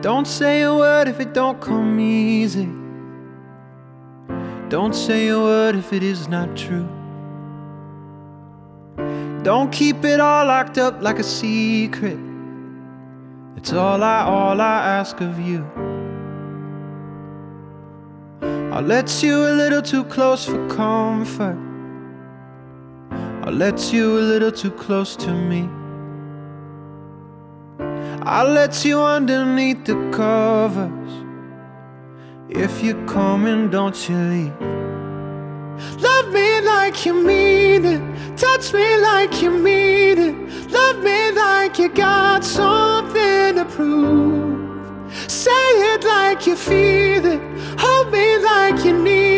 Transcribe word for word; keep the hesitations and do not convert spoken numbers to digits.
Don't say a word if it don't come easy. Don't say a word if it is not true. Don't keep it all locked up like a secret. It's all I, all I ask of you. I'll let you a little too close for comfort. I'll let you a little too close to me. I'll let you underneath the covers. If you're coming, don't you leave. Love me like you mean it. Touch me like you mean it. Love me like you got something to prove. Say it like you feel it. Hold me like you need